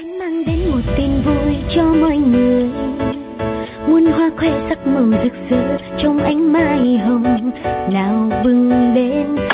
Anh mang đến một tin vui cho mọi người, muôn hoa khoe sắc màu rực rỡ trong ánh mai hồng. Nào bừng lên